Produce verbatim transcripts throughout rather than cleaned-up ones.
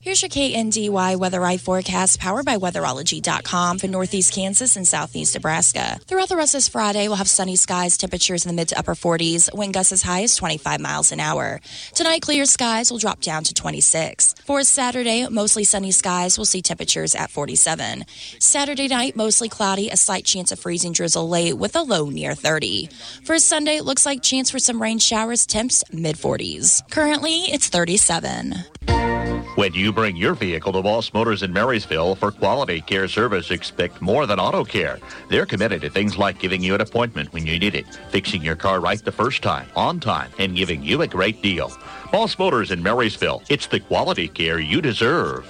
Here's your K N D Y Weather-Eye forecast powered by weatherology dot com for northeast Kansas and southeast Nebraska. Throughout the rest of this Friday, we'll have sunny skies, temperatures in the mid to upper forties, wind gusts as high as twenty-five miles an hour. Tonight, clear skies will drop down to twenty-six. For Saturday, mostly sunny skies, we'll see temperatures at forty-seven. Saturday night, mostly cloudy, a slight chance of freezing drizzle late with a low near thirty. For Sunday, it looks like chance for some rain showers, temps mid forties. Currently, it's thirty-seven. When you bring your vehicle to Voss Motors in Marysville for quality care service, expect more than auto care. They're committed to things like giving you an appointment when you need it, fixing your car right the first time, on time, and giving you a great deal. Voss Motors in Marysville. It's the quality care you deserve.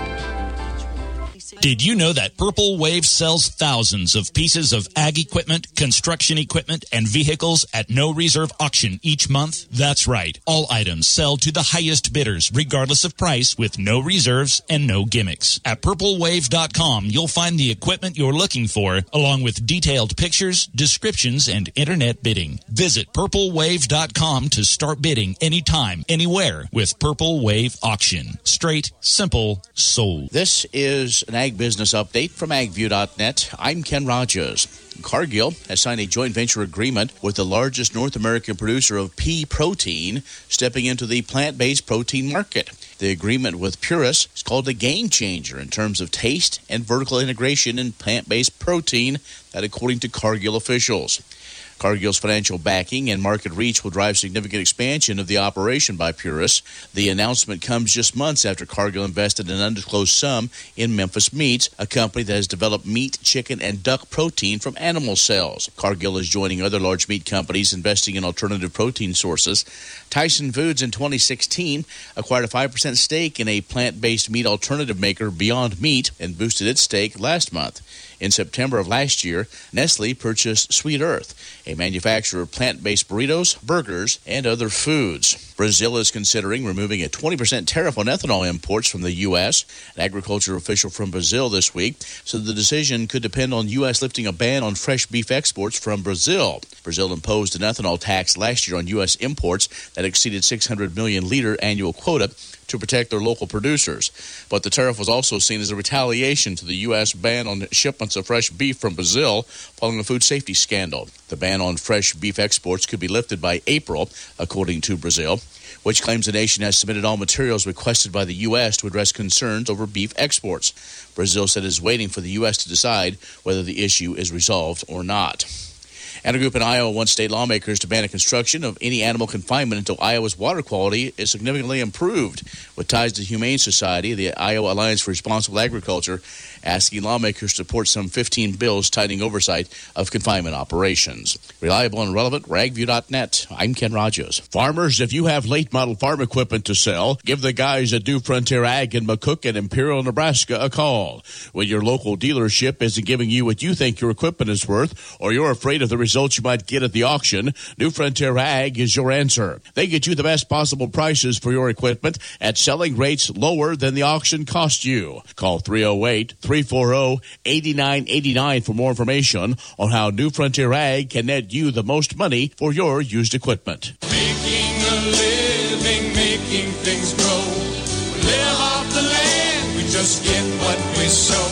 Did you know that Purple Wave sells thousands of pieces of ag equipment, construction equipment, and vehicles at no reserve auction each month? That's right. All items sell to the highest bidders, regardless of price, with no reserves and no gimmicks. At purple wave dot com, you'll find the equipment you're looking for, along with detailed pictures, descriptions, and internet bidding. Visit purple wave dot com to start bidding anytime, anywhere with Purple Wave Auction. Straight, simple, sold. This is an Ag Business Update from ag view dot net. I'm Ken Rogers. Cargill has signed a joint venture agreement with the largest North American producer of pea protein, stepping into the plant-based protein market. The agreement with Purus is called a game changer in terms of taste and vertical integration in plant-based protein, that according to Cargill officials. Cargill's financial backing and market reach will drive significant expansion of the operation by Purus. The announcement comes just months after Cargill invested an undisclosed sum in Memphis Meats, a company that has developed meat, chicken, and duck protein from animal cells. Cargill is joining other large meat companies investing in alternative protein sources. Tyson Foods in twenty sixteen acquired a five percent stake in a plant-based meat alternative maker, Beyond Meat, and boosted its stake last month. In September of last year, Nestle purchased Sweet Earth, a manufacturer of plant-based burritos, burgers, and other foods. Brazil is considering removing a twenty percent tariff on ethanol imports from the U S. An agriculture official from Brazil this week said the decision could depend on U S lifting a ban on fresh beef exports from Brazil. Brazil imposed an ethanol tax last year on U S imports that exceeded six hundred million liter annual quota to protect their local producers. But the tariff was also seen as a retaliation to the U S ban on shipments of fresh beef from Brazil following a food safety scandal. The ban on fresh beef exports could be lifted by April, according to Brazil, which claims the nation has submitted all materials requested by the U S to address concerns over beef exports. Brazil said it is waiting for the U S to decide whether the issue is resolved or not. And a group in Iowa wants state lawmakers to ban the construction of any animal confinement until Iowa's water quality is significantly improved. With ties to the Humane Society, the Iowa Alliance for Responsible Agriculture asking lawmakers to support some fifteen bills tightening oversight of confinement operations. Reliable and relevant, ag view dot net. I'm Ken Rogers. Farmers, if you have late model farm equipment to sell, give the guys at New Frontier Ag in McCook and Imperial, Nebraska a call. When your local dealership isn't giving you what you think your equipment is worth, or you're afraid of the results you might get at the auction, New Frontier Ag is your answer. They get you the best possible prices for your equipment at selling rates lower than the auction cost you. Call three oh eight, three four oh, eight nine eight nine for more information on how New Frontier Ag can net you the most money for your used equipment. Making a living, making things grow. We live off the land, we just get what we sow.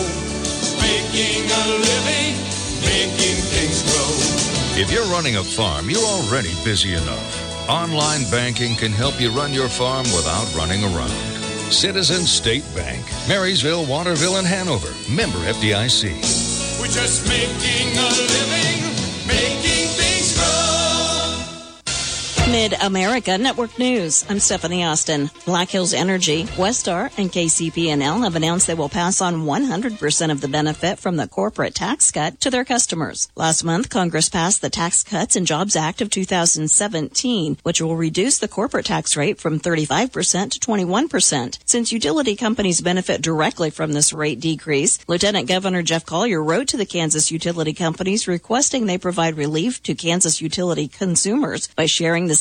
Making a living, making things grow. If you're running a farm, you're already busy enough. Online banking can help you run your farm without running around. Citizens State Bank, Marysville, Waterville, and Hanover. Member F D I C. We're just making a living, making things grow. Mid-America Network News. I'm Stephanie Austin. Black Hills Energy, Westar, and K C P N L have announced they will pass on one hundred percent of the benefit from the corporate tax cut to their customers. Last month, Congress passed the Tax Cuts and Jobs Act of two thousand seventeen, which will reduce the corporate tax rate from thirty-five percent to twenty-one percent. Since utility companies benefit directly from this rate decrease, Lieutenant Governor Jeff Collier wrote to the Kansas utility companies requesting they provide relief to Kansas utility consumers by sharing the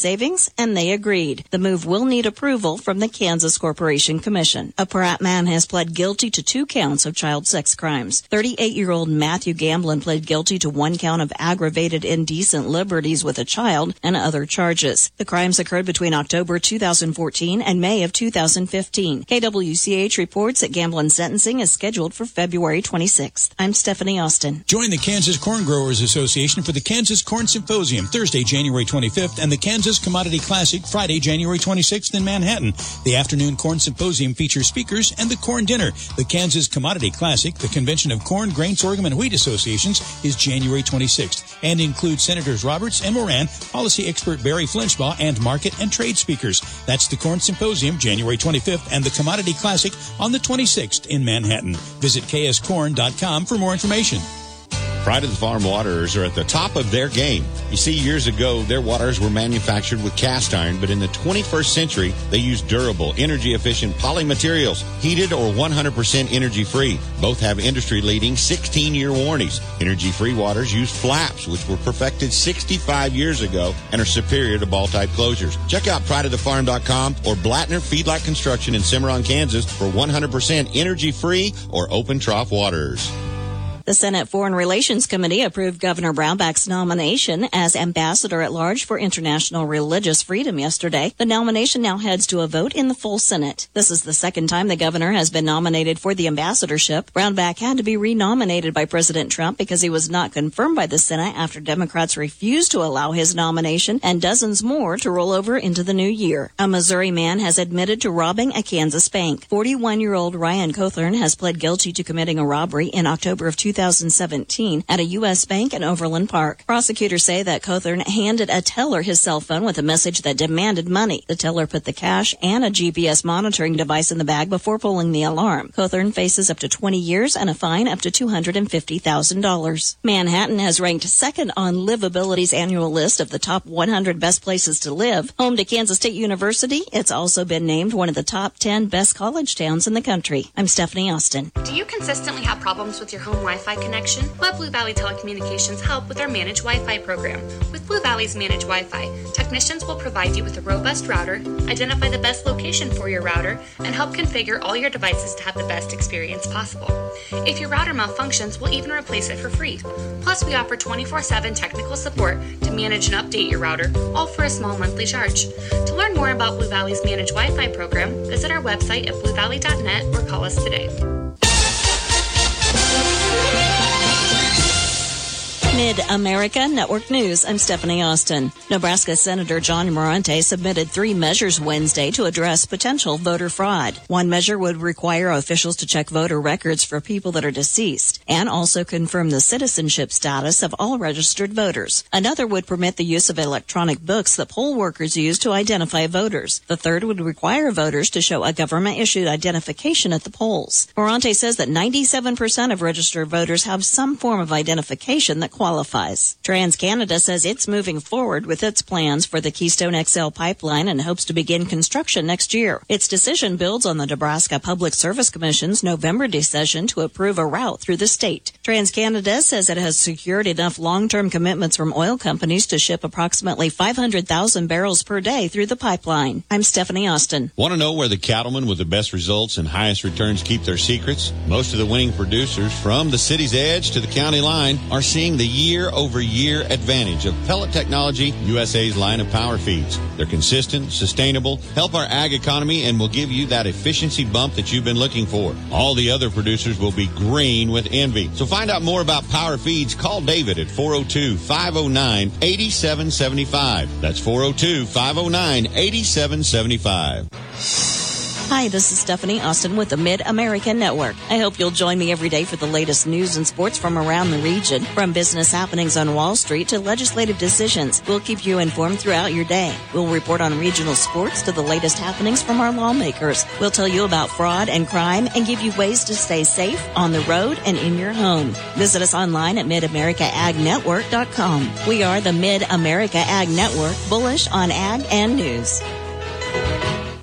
savings, and they agreed. The move will need approval from the Kansas Corporation Commission. A Pratt man has pled guilty to two counts of child sex crimes. thirty-eight-year-old Matthew Gamblin pled guilty to one count of aggravated indecent liberties with a child and other charges. The crimes occurred between October two thousand fourteen and May of two thousand fifteen. K W C H reports that Gamblin's sentencing is scheduled for February twenty-sixth. I'm Stephanie Austin. Join the Kansas Corn Growers Association for the Kansas Corn Symposium Thursday, January twenty-fifth, and the Kansas Commodity Classic Friday, January twenty-sixth in Manhattan. The afternoon Corn Symposium features speakers and the Corn Dinner. The Kansas Commodity Classic, the Convention of Corn, Grain, Sorghum, and Wheat Associations, is January twenty-sixth and includes Senators Roberts and Moran, policy expert Barry Flinchbaugh, and market and trade speakers. That's the Corn Symposium, January twenty-fifth, and the Commodity Classic on the twenty-sixth in Manhattan. Visit k s corn dot com for more information. Pride of the Farm Waterers are at the top of their game. You see, years ago, their waters were manufactured with cast iron, but in the twenty-first century, they use durable, energy-efficient poly materials, heated or one hundred percent energy-free. Both have industry-leading sixteen-year warranties. Energy-free waters use flaps, which were perfected sixty-five years ago and are superior to ball-type closures. Check out pride of the farm dot com or Blattner Feedlot Construction in Cimarron, Kansas for one hundred percent energy-free or open-trough waters. The Senate Foreign Relations Committee approved Governor Brownback's nomination as Ambassador-at-Large for International Religious Freedom yesterday. The nomination now heads to a vote in the full Senate. This is the second time the governor has been nominated for the ambassadorship. Brownback had to be renominated by President Trump because he was not confirmed by the Senate after Democrats refused to allow his nomination and dozens more to roll over into the new year. A Missouri man has admitted to robbing a Kansas bank. forty-one-year-old Ryan Cothern has pled guilty to committing a robbery in October of two thousand seventeen at a U S bank in Overland Park. Prosecutors say that Cothern handed a teller his cell phone with a message that demanded money. The teller put the cash and a G P S monitoring device in the bag before pulling the alarm. Cothern faces up to twenty years and a fine up to two hundred fifty thousand dollars. Manhattan has ranked second on Livability's annual list of the top one hundred best places to live. Home to Kansas State University, it's also been named one of the top ten best college towns in the country. I'm Stephanie Austin. Do you consistently have problems with your home Wi-Fi connection? Let Blue Valley Telecommunications help with our Managed Wi-Fi program. With Blue Valley's Managed Wi-Fi, technicians will provide you with a robust router, identify the best location for your router, and help configure all your devices to have the best experience possible. If your router malfunctions, we'll even replace it for free. Plus, we offer twenty-four seven technical support to manage and update your router, all for a small monthly charge. To learn more about Blue Valley's Managed Wi-Fi program, visit our website at blue valley dot net or call us today. Mid-America Network News, I'm Stephanie Austin. Nebraska Senator John Morante submitted three measures Wednesday to address potential voter fraud. One measure would require officials to check voter records for people that are deceased and also confirm the citizenship status of all registered voters. Another would permit the use of electronic books that poll workers use to identify voters. The third would require voters to show a government-issued identification at the polls. Morante says that ninety-seven percent of registered voters have some form of identification that qualifies. TransCanada says it's moving forward with its plans for the Keystone X L pipeline and hopes to begin construction next year. Its decision builds on the Nebraska Public Service Commission's November decision to approve a route through the state. TransCanada says it has secured enough long-term commitments from oil companies to ship approximately five hundred thousand barrels per day through the pipeline. I'm Stephanie Austin. Want to know where the cattlemen with the best results and highest returns keep their secrets? Most of the winning producers, from the city's edge to the county line, are seeing the year-over-year advantage of pellet technology, U S A's line of power feeds. They're consistent, sustainable, help our ag economy, and will give you that efficiency bump that you've been looking for. All the other producers will be green with envy. So find out more about Power Feeds. Call David at four oh two, five oh nine, eight seven seven five. That's four oh two, five oh nine, eight seven seven five. Hi, this is Stephanie Austin with the Mid-America Network. I hope you'll join me every day for the latest news and sports from around the region. From business happenings on Wall Street to legislative decisions, we'll keep you informed throughout your day. We'll report on regional sports to the latest happenings from our lawmakers. We'll tell you about fraud and crime and give you ways to stay safe on the road and in your home. Visit us online at mid america ag network dot com. We are the Mid-America Ag Network, bullish on ag and news.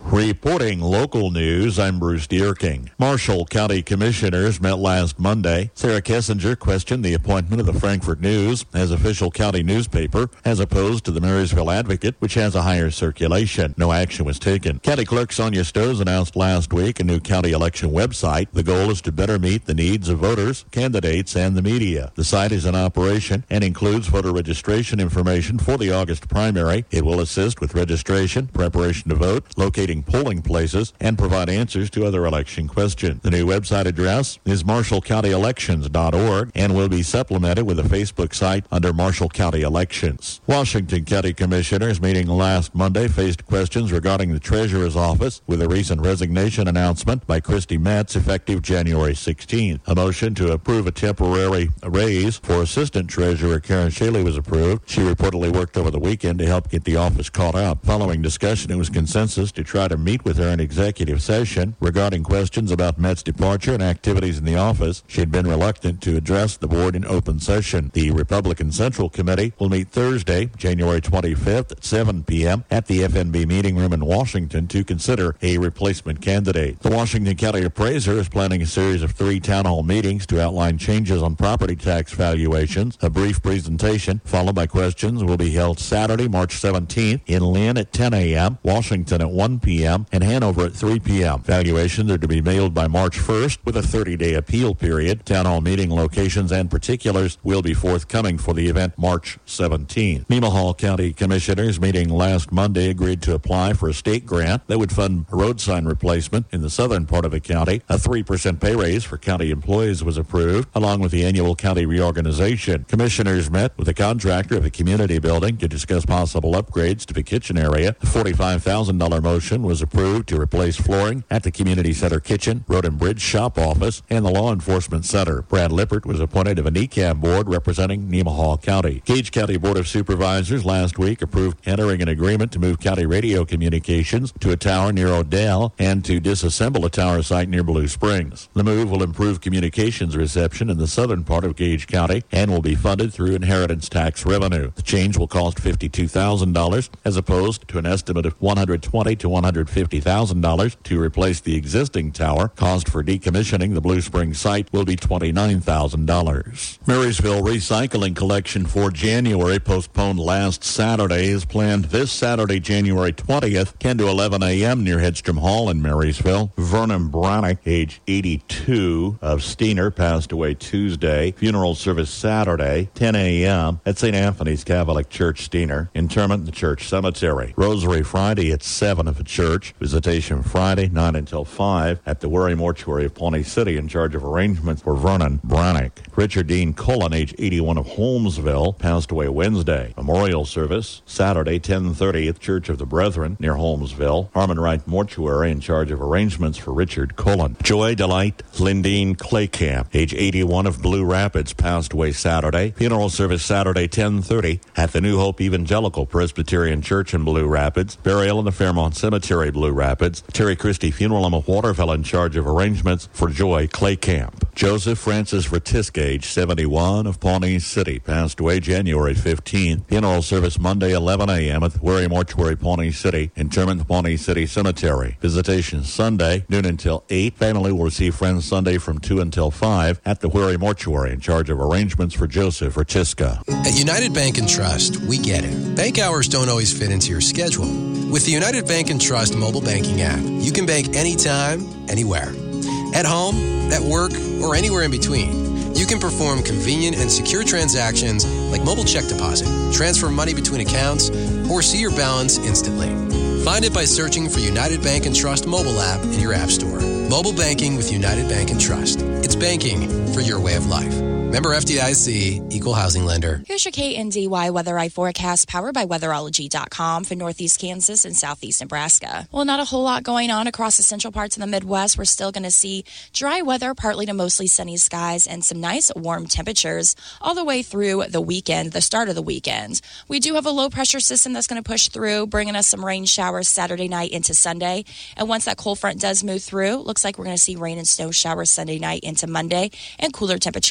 Reporting local news, I'm Bruce Dierking. Marshall County Commissioners met last Monday. Sarah Kessinger questioned the appointment of the Frankfort News as official county newspaper as opposed to the Marysville Advocate, which has a higher circulation. No action was taken. County Clerk Sonia Stoes announced last week a new county election website. The goal is to better meet the needs of voters, candidates, and the media. The site is in operation and includes voter registration information for the August primary. It will assist with registration, preparation to vote, locating polling places, and provide answers to other election questions. The new website address is marshall county elections dot org and will be supplemented with a Facebook site under Marshall County Elections. Washington County Commissioners meeting last Monday faced questions regarding the Treasurer's Office with a recent resignation announcement by Christy Metz effective January sixteenth. A motion to approve a temporary raise for Assistant Treasurer Karen Shaley was approved. She reportedly worked over the weekend to help get the office caught up. Following discussion, it was consensus to try to meet with her in executive session regarding questions about Metz's departure and activities in the office. She had been reluctant to address the board in open session. The Republican Central Committee will meet Thursday, January twenty-fifth at seven p.m. at the F N B meeting room in Washington to consider a replacement candidate. The Washington County Appraiser is planning a series of three town hall meetings to outline changes on property tax valuations. A brief presentation followed by questions will be held Saturday, March seventeenth in Lynn at ten a.m., Washington at one p.m., and Hanover at three p.m. Valuations are to be mailed by March first with a thirty-day appeal period. Town hall meeting locations and particulars will be forthcoming for the event March seventeenth. Nemaha County Commissioners meeting last Monday agreed to apply for a state grant that would fund a road sign replacement in the southern part of the county. A three percent pay raise for county employees was approved, along with the annual county reorganization. Commissioners met with the contractor of the community building to discuss possible upgrades to the kitchen area. A forty-five thousand dollars motion was approved to replace flooring at the community center kitchen, road and bridge shop office, and the law enforcement center. Brad Lippert was appointed to the N E C A M board representing Nemaha County. Gage County Board of Supervisors last week approved entering an agreement to move county radio communications to a tower near Odell and to disassemble a tower site near Blue Springs. The move will improve communications reception in the southern part of Gage County and will be funded through inheritance tax revenue. The change will cost fifty-two thousand dollars as opposed to an estimate of one hundred twenty thousand dollars to one hundred fifty thousand dollars to replace the existing tower. Cost for decommissioning the Blue Springs site will be twenty-nine thousand dollars. Marysville recycling collection for January, postponed last Saturday, is planned this Saturday, January twentieth, ten to eleven a.m. near Hedstrom Hall in Marysville. Vernon Bronick, age eighty-two, of Steiner, passed away Tuesday. Funeral service Saturday, ten a.m. at Saint Anthony's Catholic Church, Steiner. Interment in the church cemetery. Rosary Friday at seven at the church. Visitation Friday, nine until five at the Worry Mortuary of Pawnee City, in charge of arrangements for Vernon Bronick. Richard Dean Cullen, age eighty-one, of Holmesville, passed away Wednesday. Memorial service Saturday, ten thirty at Church of the Brethren near Holmesville. Harmon Wright Mortuary, in charge of arrangements for Richard Cullen. Joy Delight Lindeen Claycamp, age eighty-one, of Blue Rapids, passed away Saturday. Funeral service Saturday, ten thirty at the New Hope Evangelical Presbyterian Church in Blue Rapids. Burial in the Fairmont Cemetery, Blue Rapids. Terry Christie Funeral Home of Waterville, in charge of arrangements for Joy Claycamp. Joseph Francis Ratiska, age seventy-one, of Pawnee City, passed away January fifteenth. Funeral service Monday, eleven a.m. at the Worry Mortuary, Pawnee City. Interment, Pawnee City Cemetery. Visitation Sunday, noon until eight. Family will receive Friends Sunday from two until five at the Worry Mortuary, in charge of arrangements for Joseph Ratiska. At United Bank and Trust, we get it. Bank hours don't always fit into your schedule. With the United Bank and Trust mobile banking app, you can bank anytime, anywhere. At home, at work, or anywhere in between. You can perform convenient and secure transactions like mobile check deposit, transfer money between accounts, or see your balance instantly. Find it by searching for United Bank and Trust mobile app in your app store. Mobile banking with United Bank and Trust. It's banking for your way of life. Member F D I C, Equal Housing Lender. Here's your K N D Y Weather Eye forecast, powered by weatherology dot com for northeast Kansas and southeast Nebraska. Well, not a whole lot going on across the central parts of the Midwest. We're still going to see dry weather, partly to mostly sunny skies, and some nice warm temperatures all the way through the weekend, the start of the weekend. We do have a low pressure system that's going to push through, bringing us some rain showers Saturday night into Sunday. And once that cold front does move through, looks like we're going to see rain and snow showers Sunday night into Monday, and cooler temperatures for next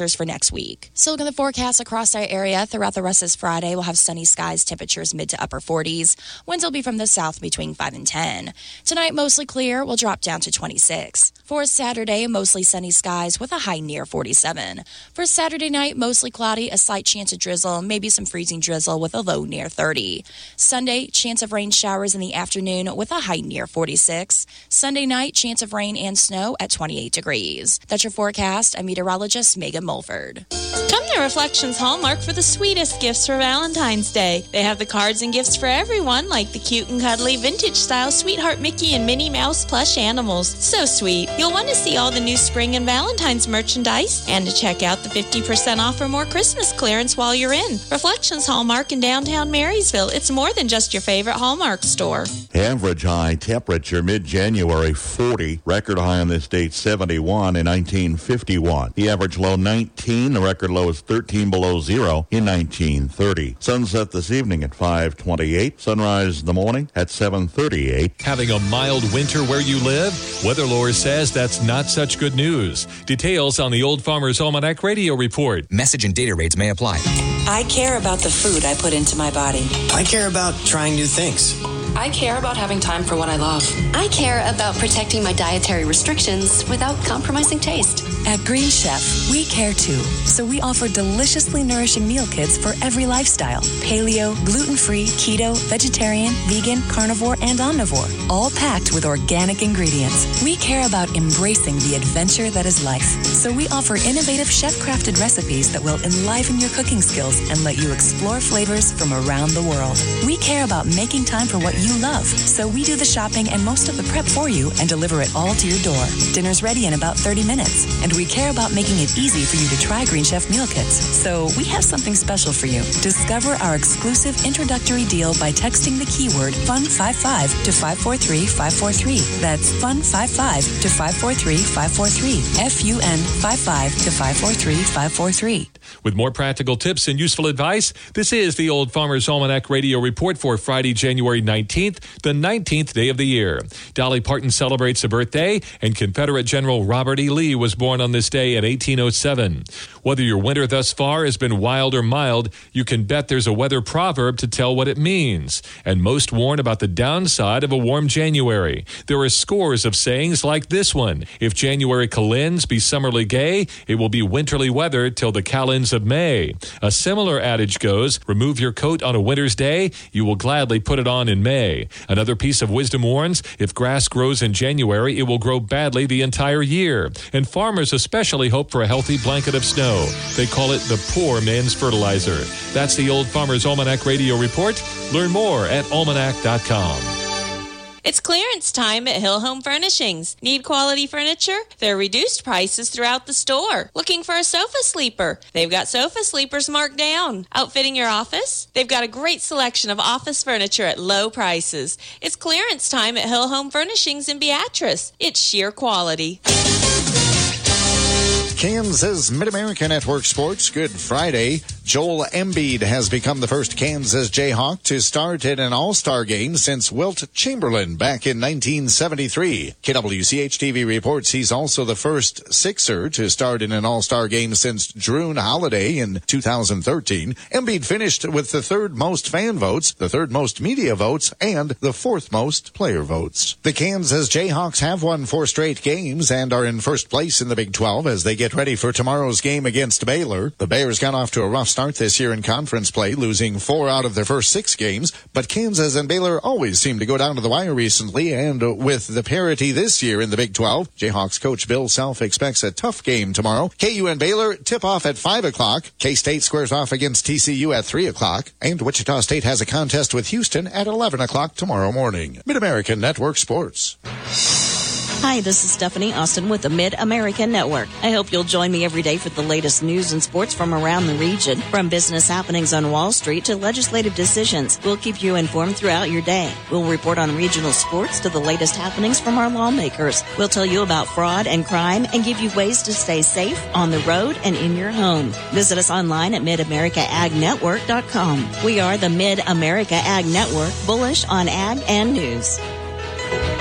next week. So look at the forecast across our area. Throughout the rest of this Friday, we'll have sunny skies, temperatures mid to upper forties. Winds will be from the south between five and ten. Tonight, mostly clear, will drop down to twenty-six. For Saturday, mostly sunny skies with a high near forty-seven. For Saturday night, mostly cloudy, a slight chance of drizzle, maybe some freezing drizzle with a low near thirty. Sunday, chance of rain showers in the afternoon with a high near forty-six. Sunday night, chance of rain and snow at twenty-eight degrees. That's your forecast. I'm meteorologist Megan Mulford. Come to Reflections Hallmark for the sweetest gifts for Valentine's Day. They have the cards and gifts for everyone, like the cute and cuddly vintage-style Sweetheart Mickey and Minnie Mouse plush animals. So sweet. You'll want to see all the new spring and Valentine's merchandise and to check out the fifty percent off or more Christmas clearance while you're in. Reflections Hallmark in downtown Marysville. It's more than just your favorite Hallmark store. Average high temperature mid-January forty. Record high on this date seventy-one in nineteen fifty-one. The average low nineteen. The record low is thirteen below zero in nineteen thirty. Sunset this evening at five twenty-eight. Sunrise in the morning at seven thirty-eight. Having a mild winter where you live? WeatherLore says that's not such good news. Details on the Old Farmer's Almanac radio report. Message and data rates may apply. I care about the food I put into my body. I care about trying new things. I care about having time for what I love. I care about protecting my dietary restrictions without compromising taste. At Green Chef, we care too. So we offer deliciously nourishing meal kits for every lifestyle. Paleo, gluten-free, keto, vegetarian, vegan, carnivore, and omnivore. All packed with organic ingredients. We care about embracing the adventure that is life. So we offer innovative chef-crafted recipes that will enliven your cooking skills and let you explore flavors from around the world. We care about making time for what you love. So we do the shopping and most of the prep for you and deliver it all to your door. Dinner's ready in about thirty minutes. And we care about making it easy for you to try Green Chef meal kits. So we have something special for you. Discover our exclusive introductory deal by texting the keyword fun fifty-five to five four three five four three. That's fun fifty-five to five four three five four three. F U N fifty-five to five four three five four three. With more practical tips and useful advice, this is the Old Farmer's Almanac radio report for Friday, January nineteenth, the nineteenth day of the year. Dolly Parton celebrates a birthday, and Confederate General Robert E. Lee was born on this day in eighteen oh seven. Whether your winter thus far has been wild or mild, you can bet there's a weather proverb to tell what it means. And most warn about the downside of a warm January. There are scores of sayings like this one. If January calends be summerly gay, it will be winterly weather till the calends of May. A similar adage goes, remove your coat on a winter's day, you will gladly put it on in May. Another piece of wisdom warns, if grass grows in January, it will grow badly the entire year. And farmers especially hope for a healthy blanket of snow. They call it the poor man's fertilizer. That's the Old Farmer's Almanac radio report. Learn more at almanac dot com. It's clearance time at Hill Home Furnishings. Need quality furniture? There are reduced prices throughout the store. Looking for a sofa sleeper? They've got sofa sleepers marked down. Outfitting your office? They've got a great selection of office furniture at low prices. It's clearance time at Hill Home Furnishings in Beatrice. It's sheer quality. Kansas Mid-America Network Sports, Good Friday. Joel Embiid has become the first Kansas Jayhawk to start in an All-Star game since Wilt Chamberlain back in nineteen seventy-three. K W C H T V reports he's also the first Sixer to start in an All-Star game since Drew Holiday in two thousand thirteen. Embiid finished with the third most fan votes, the third most media votes, and the fourth most player votes. The Kansas Jayhawks have won four straight games and are in first place in the Big twelve as they get ready for tomorrow's game against Baylor. The Bears got off to a rough start this year in conference play, losing four out of their first six games, but Kansas and Baylor always seem to go down to the wire recently, and with the parity this year in the Big twelve, Jayhawks coach Bill Self expects a tough game tomorrow. K U and Baylor tip off at five o'clock, K-State squares off against T C U at three o'clock, and Wichita State has a contest with Houston at eleven o'clock tomorrow morning. Mid-American Network Sports. Hi, this is Stephanie Austin with the Mid-American Network. I hope you'll join me every day for the latest news and sports from around the region. From business happenings on Wall Street to legislative decisions, we'll keep you informed throughout your day. We'll report on regional sports to the latest happenings from our lawmakers. We'll tell you about fraud and crime and give you ways to stay safe on the road and in your home. Visit us online at mid america ag network dot com. We are the Mid-America Ag Network, bullish on ag and news.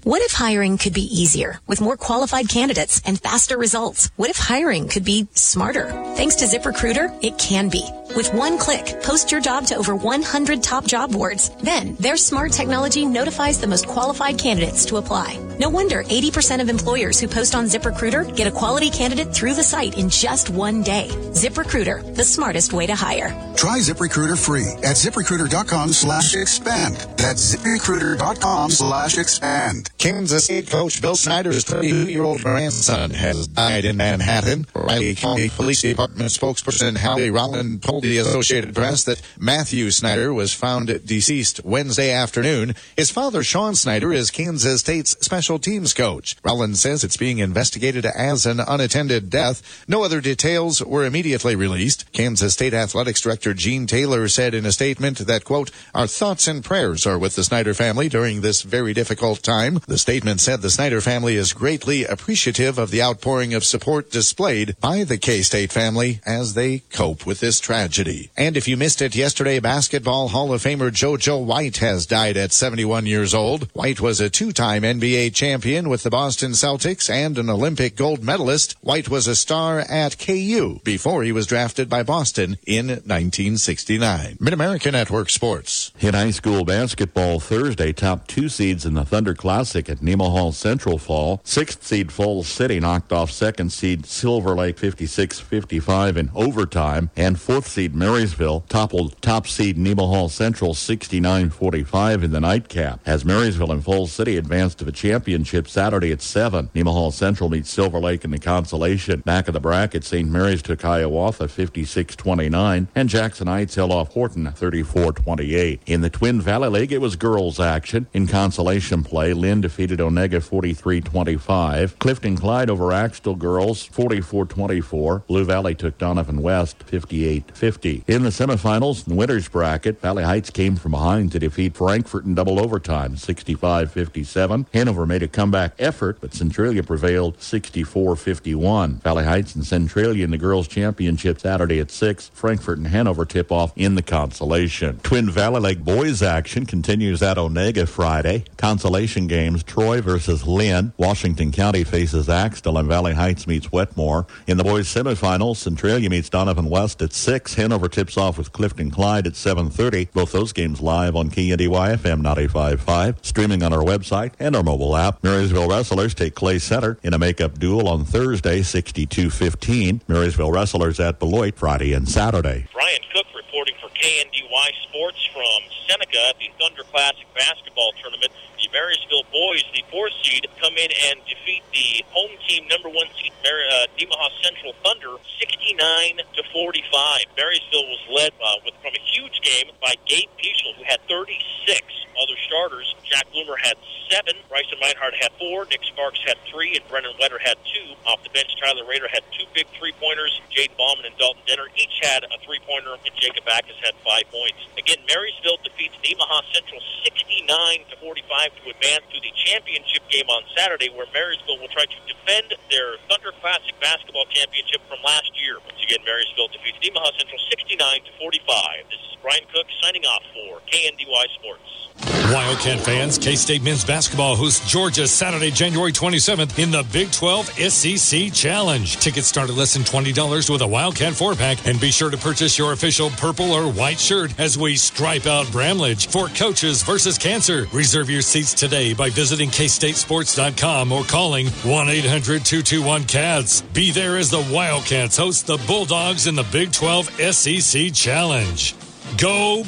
What if hiring could be easier with more qualified candidates and faster results? What if hiring could be smarter? Thanks to ZipRecruiter, it can be. With one click, post your job to over one hundred top job boards. Then, their smart technology notifies the most qualified candidates to apply. No wonder eighty percent of employers who post on ZipRecruiter get a quality candidate through the site in just one day. ZipRecruiter, the smartest way to hire. Try ZipRecruiter free at ZipRecruiter.com slash expand. That's ZipRecruiter.com slash expand. Kansas State coach Bill Snyder's thirty-two-year-old grandson has died in Manhattan. Riley County Police Department spokesperson Hallie Rowland told the Associated Press that Matthew Snyder was found deceased Wednesday afternoon. His father, Sean Snyder, is Kansas State's special teams coach. Rowland says it's being investigated as an unattended death. No other details were immediately released. Kansas State Athletics Director Gene Taylor said in a statement that, quote, our thoughts and prayers are with the Snyder family during this very difficult time. The statement said the Snyder family is greatly appreciative of the outpouring of support displayed by the K-State family as they cope with this tragedy. And if you missed it yesterday, Basketball Hall of Famer JoJo White has died at seventy-one years old. White was a two-time N B A champion with the Boston Celtics and an Olympic gold medalist. White was a star at K U before he was drafted by Boston in nineteen sixty-nine. Mid-America Network Sports. In high school basketball Thursday, top two seeds in the Thunder Classic at Nemaha Central fall. Sixth seed Falls City knocked off second seed Silver Lake fifty-six fifty-five in overtime, and fourth seed Marysville toppled top seed Nemaha Central sixty-nine forty-five in the nightcap. As Marysville and Falls City advanced to the championship Saturday at seven, Nemaha Central meets Silver Lake in the consolation. Back of the bracket, Saint Mary's took Hiawatha fifty-six twenty-nine, and Jackson Heights held off Horton thirty-four twenty-eight. In the Twin Valley League, it was girls action. In consolation play, Lynn defeated Onega forty-three twenty-five. Clifton Clyde over Axtell girls forty-four twenty-four. Blue Valley took Donovan West fifty-eight fifty. In the semifinals, in the winner's bracket, Valley Heights came from behind to defeat Frankfort in double overtime sixty-five fifty-seven. Hanover made a comeback effort, but Centralia prevailed sixty-four fifty-one. Valley Heights and Centralia in the girls' championship Saturday at six. Frankfort and Hanover tip off in the consolation. Twin Valley Lake boys action continues at Onega Friday. Consolation games, Troy versus Lynn. Washington County faces Axtell, and Valley Heights meets Wetmore. In the boys' semifinals, Centralia meets Donovan West at six. Hanover tips off with Clifton Clyde at seven thirty. Both those games live on K N D Y F M ninety-five point five, streaming on our website and our mobile app. Marysville Wrestlers take Clay Center in a makeup duel on Thursday, sixty-two fifteen. Marysville Wrestlers at Beloit Friday and Saturday. Brian Cook reporting for K N D Y Sports from Seneca at the Thunder Classic Basketball Tournament. The Marysville boys, the fourth seed, come in and defeat the home team number one seed, Mar- uh, Nemaha Central Thunder, sixty-nine to forty-five. Marysville was led uh, with from a huge game by Gabe Peaschel, who had thirty-six. Other starters, Jack Bloomer had seven, Bryson Meinhardt had four, Nick Sparks had three, and Brennan Wetter had two. Off the bench, Tyler Rader had two big three-pointers. Jaden Ballman and Dalton Denner each had a three-pointer, and Jacob Backus had five points. Again, Marysville defeats Nemaha Central sixty-nine to forty-five to advance to the championship game on Saturday, where Marysville will try to defend their Thunder Classic basketball championship from last year. Once again, Marysville defeats Nemaha Central sixty-nine to forty-five. This is Brian Cook signing off for K N D Y Sports. Wildcat fans, K-State men's basketball hosts Georgia Saturday, January twenty-seventh in the Big twelve S E C Challenge. Tickets start at less than twenty dollars with a Wildcat four-pack, and be sure to purchase your official purple or white shirt as we stripe out Bramlage for Coaches versus Cancer. Reserve your seats today by visiting K State Sports dot com or calling one eight hundred two two one C A T S. Be there as the Wildcats host the Bulldogs in the Big twelve S E C Challenge. Go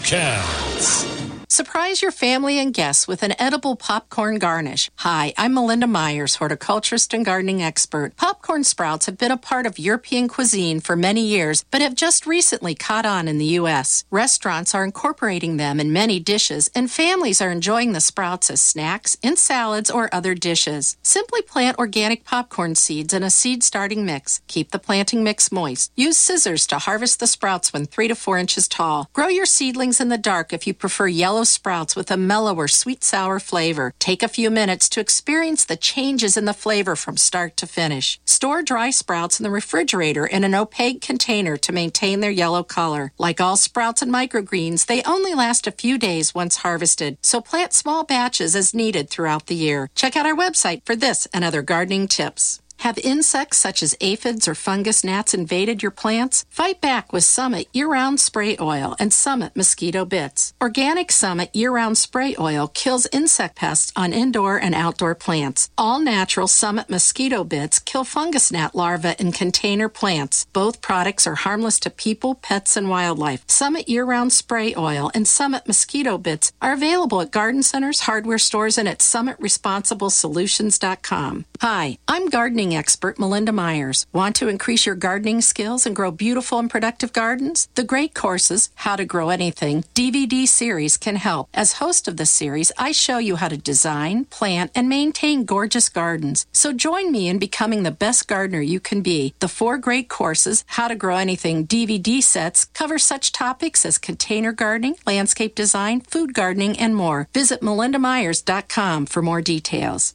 Cats! Surprise your family and guests with an edible popcorn garnish. Hi, I'm Melinda Myers, horticulturist and gardening expert. Popcorn sprouts have been a part of European cuisine for many years, but have just recently caught on in the U S. Restaurants are incorporating them in many dishes, and families are enjoying the sprouts as snacks, in salads, or other dishes. Simply plant organic popcorn seeds in a seed-starting mix. Keep the planting mix moist. Use scissors to harvest the sprouts when three to four inches tall. Grow your seedlings in the dark if you prefer yellow yellow sprouts with a mellower, sweet-sour flavor. Take a few minutes to experience the changes in the flavor from start to finish. Store dry sprouts in the refrigerator in an opaque container to maintain their yellow color. Like all sprouts and microgreens, they only last a few days once harvested, so plant small batches as needed throughout the year. Check out our website for this and other gardening tips. Have insects such as aphids or fungus gnats invaded your plants? Fight back with Summit Year-Round Spray Oil and Summit Mosquito Bits. Organic Summit Year-Round Spray Oil kills insect pests on indoor and outdoor plants. All-natural Summit Mosquito Bits kill fungus gnat larvae in container plants. Both products are harmless to people, pets, and wildlife. Summit Year-Round Spray Oil and Summit Mosquito Bits are available at garden centers, hardware stores, and at summit responsible solutions dot com. Hi, I'm gardening expert Melinda Myers. Want to increase your gardening skills and grow beautiful and productive gardens? The Great Courses, How to Grow Anything D V D series can help. As host of the series, I show you how to design, plant, and maintain gorgeous gardens. So join me in becoming the best gardener you can be. The four Great Courses, How to Grow Anything D V D sets cover such topics as container gardening, landscape design, food gardening, and more. Visit melinda myers dot com for more details.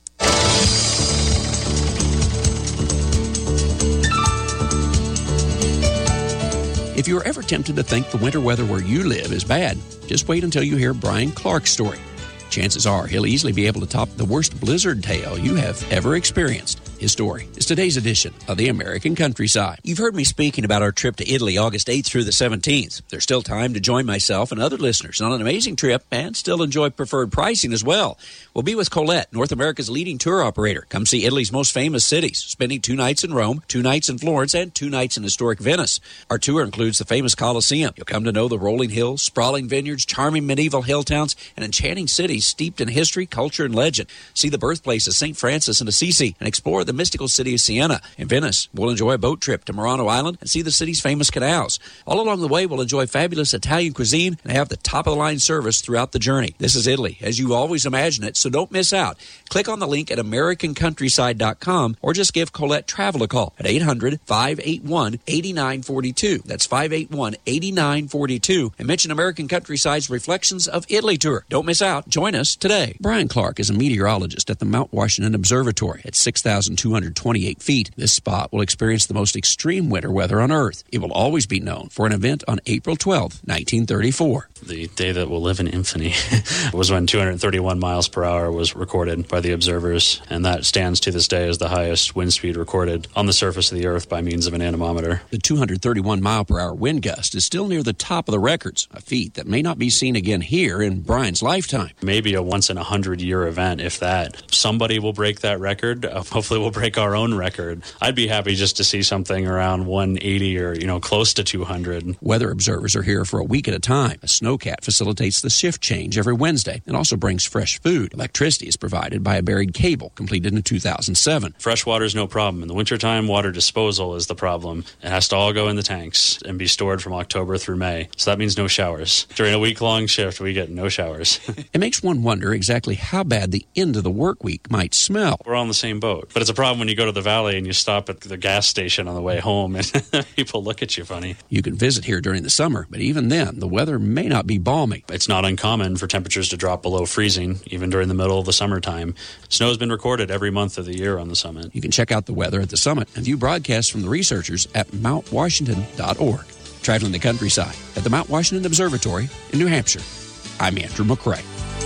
If you're ever tempted to think the winter weather where you live is bad, just wait until you hear Brian Clark's story. Chances are he'll easily be able to top the worst blizzard tale you have ever experienced. His story is today's edition of the American Countryside. You've heard me speaking about our trip to Italy August eighth through the seventeenth. There's still time to join myself and other listeners on an amazing trip and still enjoy preferred pricing as well. We'll be with Colette, North America's leading tour operator. Come see Italy's most famous cities, spending two nights in Rome, two nights in Florence, and two nights in historic Venice. Our tour includes the famous Colosseum. You'll come to know the rolling hills, sprawling vineyards, charming medieval hill towns, and enchanting cities steeped in history, culture, and legend. See the birthplace of Saint Francis and Assisi and explore the mystical city of Siena. In Venice, we'll enjoy a boat trip to Murano Island and see the city's famous canals. All along the way, we'll enjoy fabulous Italian cuisine and have the top-of-the-line service throughout the journey. This is Italy, as you always imagine it, so don't miss out. Click on the link at american countryside dot com or just give Colette Travel a call at eight hundred, five eight one, eight nine four two. That's five eight one, eight nine four two. And mention American Countryside's Reflections of Italy tour. Don't miss out. Join us today. Brian Clark is a meteorologist at the Mount Washington Observatory at six thousand two hundred twenty-eight feet. This spot will experience the most extreme winter weather on Earth. It will always be known for an event on April twelfth, nineteen thirty-four. The day that will live in infamy was when two hundred thirty-one miles per hour was recorded by the observers, and that stands to this day as the highest wind speed recorded on the surface of the Earth by means of an anemometer. The two hundred thirty-one mile per hour wind gust is still near the top of the records, a feat that may not be seen again here in Brian's lifetime. Maybe a once in a hundred year event, if that. Somebody will break that record. Uh, hopefully we'll break our own record. I'd be happy just to see something around one eighty or, you know, close to two hundred. Weather observers are here for a week at a time. A snowcat facilitates the shift change every Wednesday and also brings fresh food. Electricity is provided by a buried cable completed in two thousand seven. Fresh water is no problem. In the wintertime, water disposal is the problem. It has to all go in the tanks and be stored from October through May. So that means no showers. During a week-long shift, we get no showers. It makes one wonder exactly how bad the end of the work week might smell. We're on the same boat. But it's a problem when you go to the valley and you stop at the gas station on the way home and people look at you funny. You can visit here during the summer, but even then, the weather may not be balmy. It's not uncommon for temperatures to drop below freezing, even during the middle of the summertime. Snow has been recorded every month of the year on the summit. You can check out the weather at the summit and view broadcasts from the researchers at mount washington dot org. Traveling the countryside at the Mount Washington Observatory in New Hampshire. I'm Andrew McCrae.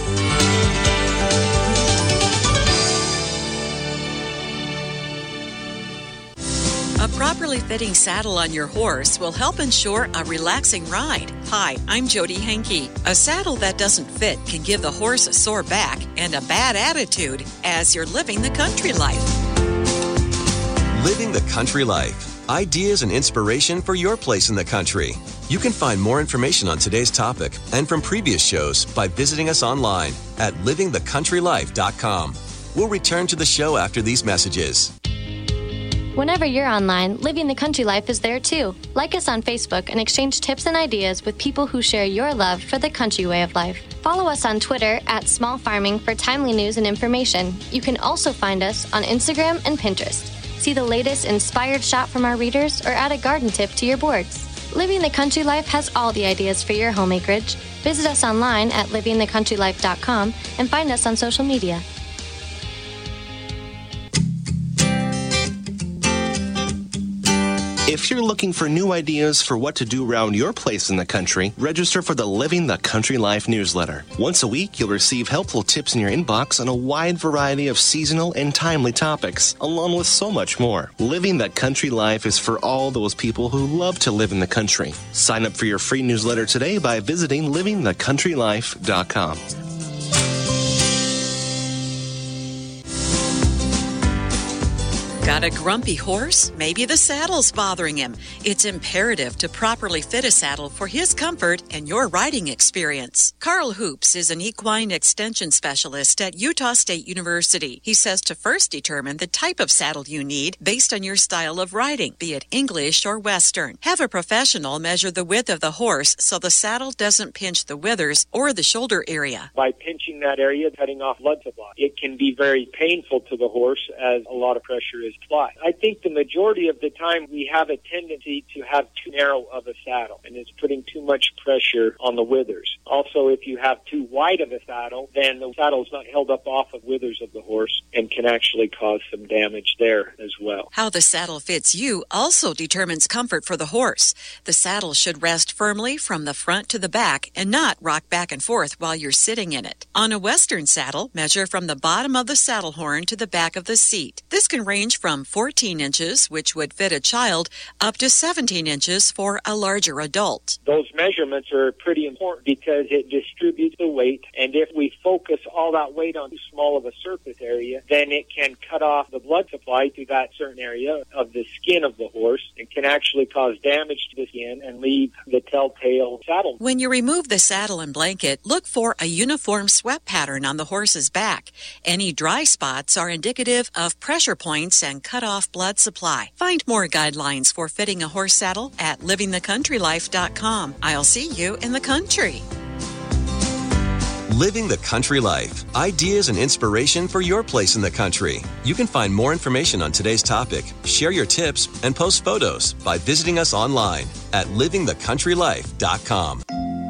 A properly fitting saddle on your horse will help ensure a relaxing ride. Hi, I'm Jody Henke. A saddle that doesn't fit can give the horse a sore back and a bad attitude as you're living the country life. Living the country life. Ideas and inspiration for your place in the country. You can find more information on today's topic and from previous shows by visiting us online at living the country life dot com. We'll return to the show after these messages. Whenever you're online, Living the Country Life is there too. Like us on Facebook and exchange tips and ideas with people who share your love for the country way of life. Follow us on Twitter at Small Farming for timely news and information. You can also find us on Instagram and Pinterest. See the latest inspired shot from our readers or add a garden tip to your boards. Living the Country Life has all the ideas for your home acreage. Visit us online at living the country life dot com and find us on social media. If you're looking for new ideas for what to do around your place in the country, register for the Living the Country Life newsletter. Once a week, you'll receive helpful tips in your inbox on a wide variety of seasonal and timely topics, along with so much more. Living the Country Life is for all those people who love to live in the country. Sign up for your free newsletter today by visiting living the country life dot com. Got a grumpy horse? Maybe the saddle's bothering him. It's imperative to properly fit a saddle for his comfort and your riding experience. Carl Hoops is an equine extension specialist at Utah State University. He says to first determine the type of saddle you need based on your style of riding, be it English or Western. Have a professional measure the width of the horse so the saddle doesn't pinch the withers or the shoulder area. By pinching that area, cutting off blood supply, it can be very painful to the horse as a lot of pressure is applied. I think the majority of the time we have a tendency to have too narrow of a saddle, and it's putting too much pressure on the withers. Also, if you have too wide of a saddle, then the saddle is not held up off of withers of the horse and can actually cause some damage there as well. How the saddle fits you also determines comfort for the horse. The saddle should rest firmly from the front to the back and not rock back and forth while you're sitting in it. On a Western saddle, measure from the bottom of the saddle horn to the back of the seat. This can range from From fourteen inches, which would fit a child, up to seventeen inches for a larger adult. Those measurements are pretty important because it distributes the weight, and if we focus all that weight on too small of a surface area, then it can cut off the blood supply to that certain area of the skin of the horse and can actually cause damage to the skin and leave the telltale saddle. When you remove the saddle and blanket, look for a uniform swept pattern on the horse's back. Any dry spots are indicative of pressure points and cut off blood supply. Find more guidelines for fitting a horse saddle at living the country life dot com. I'll see you in the country. Living the Country Life. Ideas and inspiration for your place in the country. You can find more information on today's topic, share your tips, and post photos by visiting us online at living the country life dot com.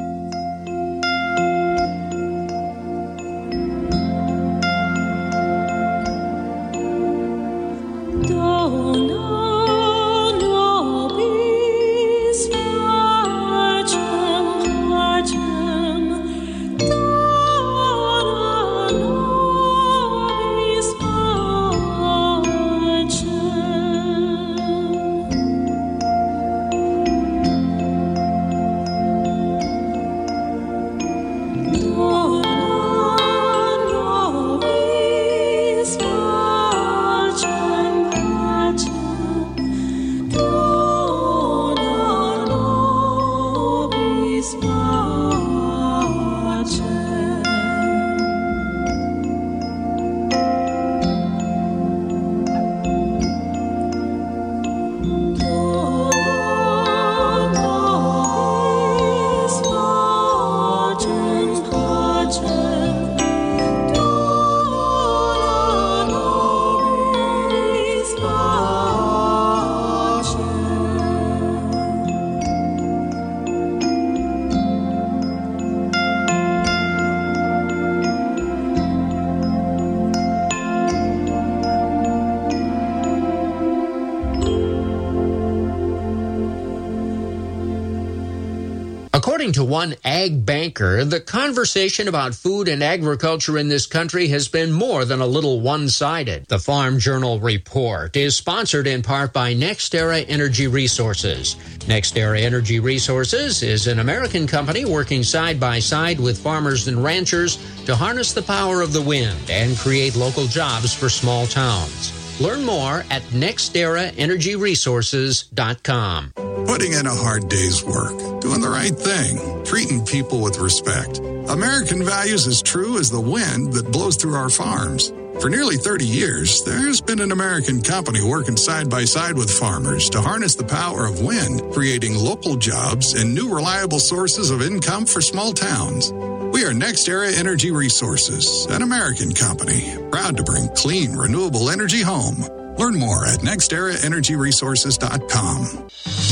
According to one ag banker, the conversation about food and agriculture in this country has been more than a little one-sided. The Farm Journal Report is sponsored in part by NextEra Energy Resources. NextEra Energy Resources is an American company working side by side with farmers and ranchers to harness the power of the wind and create local jobs for small towns. Learn more at next era energy resources dot com. Putting in a hard day's work, doing the right thing, treating people with respect. American values as true as the wind that blows through our farms. For nearly thirty years, there's been an American company working side by side with farmers to harness the power of wind, creating local jobs and new reliable sources of income for small towns. We are NextEra Energy Resources, an American company, proud to bring clean, renewable energy home. Learn more at next era energy resources dot com.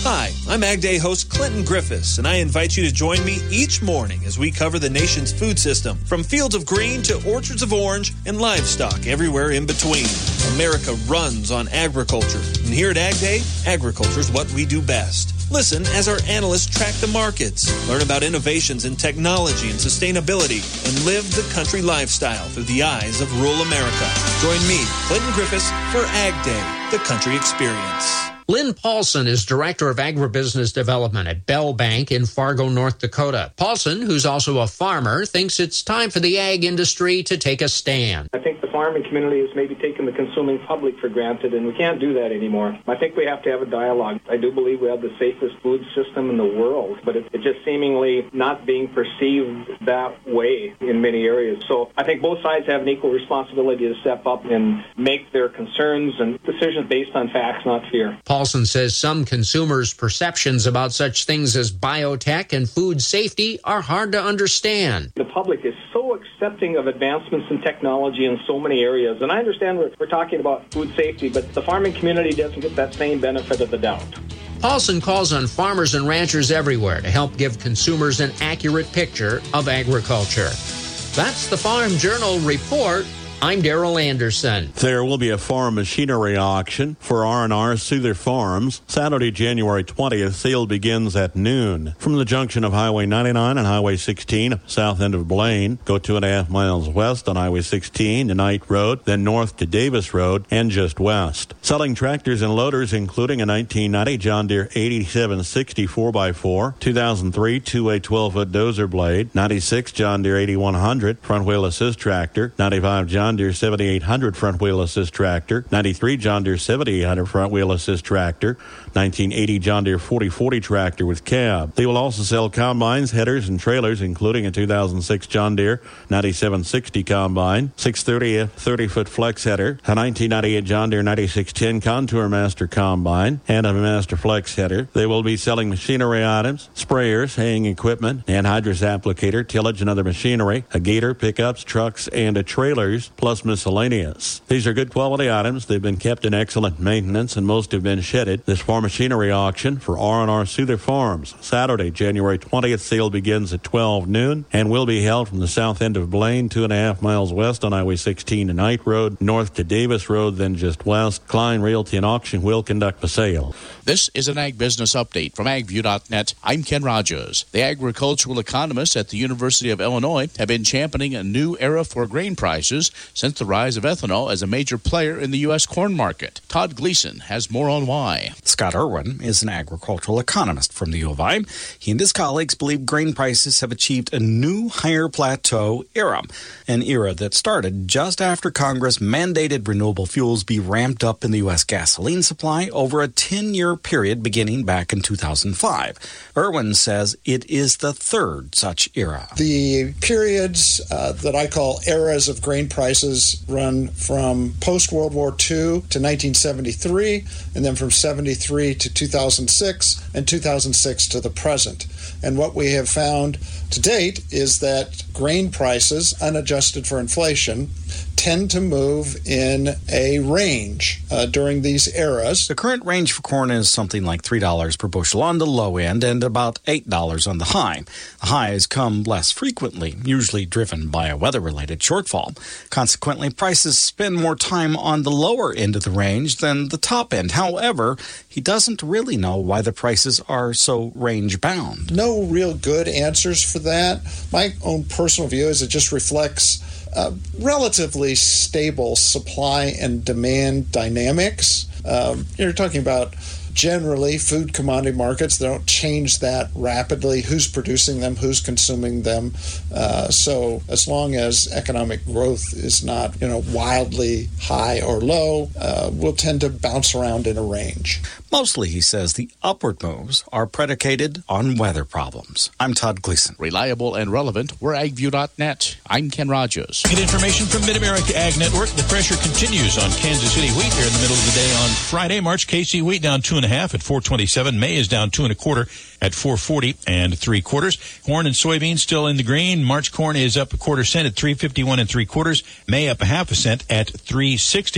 Hi, I'm Ag Day host Clinton Griffiths, and I invite you to join me each morning as we cover the nation's food system, from fields of green to orchards of orange and livestock everywhere in between. America runs on agriculture, and here at Ag Day, agriculture is what we do best. Listen as our analysts track the markets, learn about innovations in technology and sustainability, and live the country lifestyle through the eyes of rural America. Join me, Clinton Griffiths, for Ag Day, the country experience. Lynn Paulson is Director of Agribusiness Development at Bell Bank in Fargo, North Dakota. Paulson, who's also a farmer, thinks it's time for the ag industry to take a stand. I think the farming community has maybe taken the consuming public for granted, and we can't do that anymore. I think we have to have a dialogue. I do believe we have the safest food system in the world, but it's just seemingly not being perceived that way in many areas. So I think both sides have an equal responsibility to step up and make their concerns and decisions based on facts, not fear. Paulson says some consumers' perceptions about such things as biotech and food safety are hard to understand. The public is so accepting of advancements in technology in so many areas, and I understand we're, we're talking about food safety, but the farming community doesn't get that same benefit of the doubt. Paulson calls on farmers and ranchers everywhere to help give consumers an accurate picture of agriculture. That's the Farm Journal Report. I'm Darrell Anderson. There will be a farm machinery auction for R and R Souther Farms. Saturday, January twentieth, sale begins at noon. From the junction of Highway ninety-nine and Highway sixteen, south end of Blaine, go two and a half miles west on Highway sixteen to Knight Road, then north to Davis Road, and just west. Selling tractors and loaders, including a nineteen ninety John Deere eighty-seven sixty four by four, two thousand three two-way twelve-foot dozer blade, ninety-six John Deere eighty-one hundred front wheel assist tractor, ninety-five John Deere seventy-eight hundred front wheel assist tractor, ninety-three John Deere seventy-eight hundred front wheel assist tractor, nineteen eighty John Deere forty forty tractor with cab. They will also sell combines, headers, and trailers, including a two thousand six John Deere ninety-seven sixty combine, six thirty thirty-foot flex header, a nineteen ninety-eight John Deere ninety-six ten Contour Master combine, and a Master Flex header. They will be selling machinery items, sprayers, haying equipment, anhydrous applicator, tillage, and other machinery, a gator, pickups, trucks, and a trailers, plus miscellaneous. These are good quality items. They've been kept in excellent maintenance, and most have been shedded. This farm machinery auction for R and R Souther Farms, Saturday, January twentieth. Sale begins at twelve noon and will be held from the south end of Blaine, two and a half miles west on Highway sixteen to Knight Road, north to Davis Road, then just west. Klein Realty and Auction will conduct the sale. This is an Ag Business Update from ag view dot net. I'm Ken Rogers. The agricultural economists at the University of Illinois have been championing a new era for grain prices since the rise of ethanol as a major player in the U S corn market. Todd Gleason has more on why. Scott Irwin is an agricultural economist from the U of I. He and his colleagues believe grain prices have achieved a new higher plateau era, an era that started just after Congress mandated renewable fuels be ramped up in the U S gasoline supply over a ten-year period beginning back in two thousand five. Irwin says it is the third such era. The periods uh, that I call eras of grain prices run from post-World War Two to nineteen seventy-three, and then from seventy-three to two thousand six, and two thousand six to the present. And what we have found to date is that grain prices, unadjusted for inflation, tend to move in a range uh, during these eras. The current range for corn is something like three dollars per bushel on the low end and about eight dollars on the high. The highs come less frequently, usually driven by a weather-related shortfall. Consequently, prices spend more time on the lower end of the range than the top end. However, he doesn't really know why the prices are so range-bound. No real good answers for that. My own personal view is it just reflects Uh, relatively stable supply and demand dynamics. Um, you're talking about generally food commodity markets. They don't change that rapidly. Who's producing them? Who's consuming them? Uh, so as long as economic growth is not, you know, wildly high or low, uh, we'll tend to bounce around in a range. Mostly, he says, the upward moves are predicated on weather problems. I'm Todd Gleason. Reliable and relevant, we're ag view dot net. I'm Ken Rogers. Get information from Mid-America Ag Network. The pressure continues on Kansas City wheat here in the middle of the day on Friday. March K C wheat down two and a half at four twenty-seven. May is down two and a quarter at four forty and three quarters. Corn and soybeans still in the green. March corn is up a quarter cent at three fifty-one and three quarters. May up a half a cent at three sixty.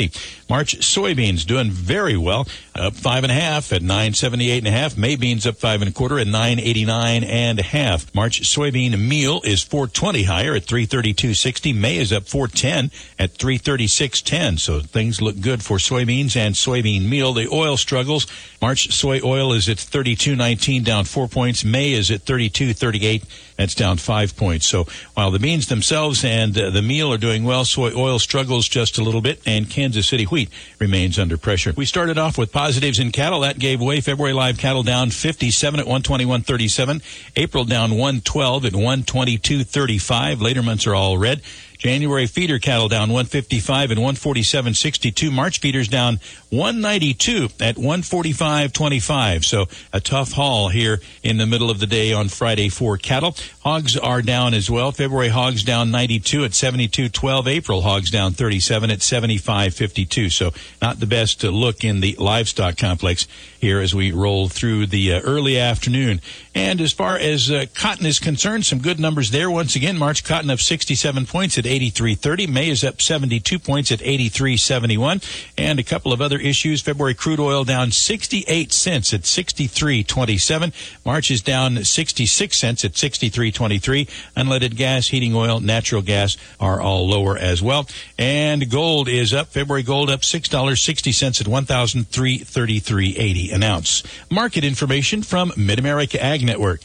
March soybeans doing very well, up five and a half at nine seventy-eight and a half. May beans up five and a quarter at nine eighty-nine and a half. March soybean meal is four twenty higher at three thirty-two sixty. May is up four ten at three thirty-six ten. So things look good for soybeans and soybean meal. The oil struggles. March soy oil is at thirty-two nineteen, down four points. May is at thirty-two thirty-eight. That's down five points. So while the beans themselves and uh, the meal are doing well, soy oil struggles just a little bit, and Kansas City wheat remains under pressure. We started off with positives in cattle. That gave way. February live cattle down fifty-seven at one twenty-one thirty-seven. April down one twelve at one twenty-two thirty-five. Later months are all red. January feeder cattle down one fifty-five and one forty-seven sixty-two. March feeders down one ninety-two at one forty-five twenty-five. So a tough haul here in the middle of the day on Friday for cattle. Hogs are down as well. February hogs down ninety-two at seventy-two twelve. April hogs down thirty-seven at seventy-five fifty-two. So not the best look in the livestock complex here as we roll through the uh, early afternoon. And as far as uh, cotton is concerned, some good numbers there. Once again, March cotton up sixty-seven points at eighty-three thirty. May is up seventy-two points at eighty-three seventy-one. And a couple of other issues. February crude oil down sixty-eight cents at sixty-three twenty-seven. March is down sixty-six cents at sixty-three twenty-three. Unleaded gas, heating oil, natural gas are all lower as well. And gold is up. February gold up six dollars and sixty cents at one thousand three hundred thirty-three dollars and eighty cents an ounce. Market information from Mid-America Ag Network.